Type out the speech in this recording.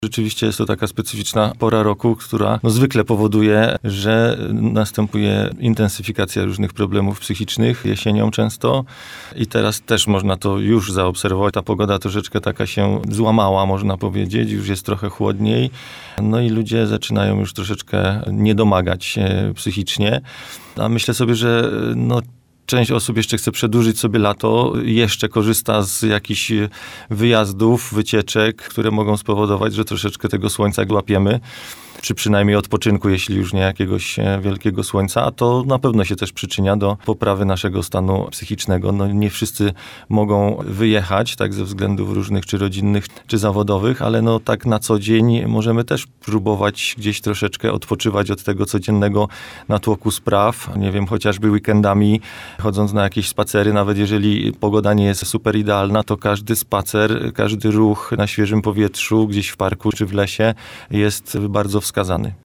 Rzeczywiście jest to taka specyficzna pora roku, która zwykle powoduje, że następuje intensyfikacja różnych problemów psychicznych jesienią często i teraz też można to już zaobserwować. Ta pogoda troszeczkę taka się złamała, można powiedzieć, już jest trochę chłodniej, i ludzie zaczynają już troszeczkę niedomagać się psychicznie, a myślę sobie, że część osób jeszcze chce przedłużyć sobie lato, jeszcze korzysta z jakichś wyjazdów, wycieczek, które mogą spowodować, że troszeczkę tego słońca łapiemy, czy przynajmniej odpoczynku, jeśli już nie jakiegoś wielkiego słońca, a to na pewno się też przyczynia do poprawy naszego stanu psychicznego. Nie wszyscy mogą wyjechać, tak ze względów różnych, czy rodzinnych, czy zawodowych, ale tak na co dzień możemy też próbować gdzieś troszeczkę odpoczywać od tego codziennego natłoku spraw. Nie wiem, chociażby weekendami, chodząc na jakieś spacery, nawet jeżeli pogoda nie jest super idealna, to każdy spacer, każdy ruch na świeżym powietrzu, gdzieś w parku, czy w lesie jest bardzo wskazany.